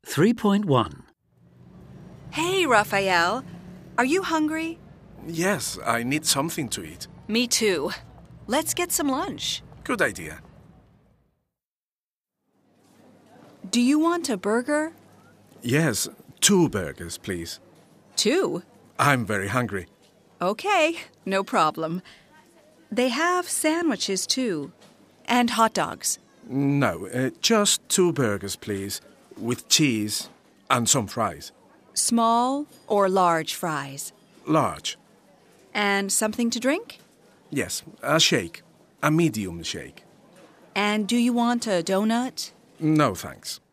3.1. Hey, Raphael. Are you hungry? Yes, I need something to eat. Me too. Let's get some lunch. Good idea. Do you want a burger? Yes, 2 burgers, please. 2? I'm very hungry. Okay, no problem. They have sandwiches too. And hot dogs. No, just 2 burgers, please. With cheese and some fries. Small or large fries? Large. And something to drink? Yes, a shake. A medium shake. And do you want a donut? No, thanks.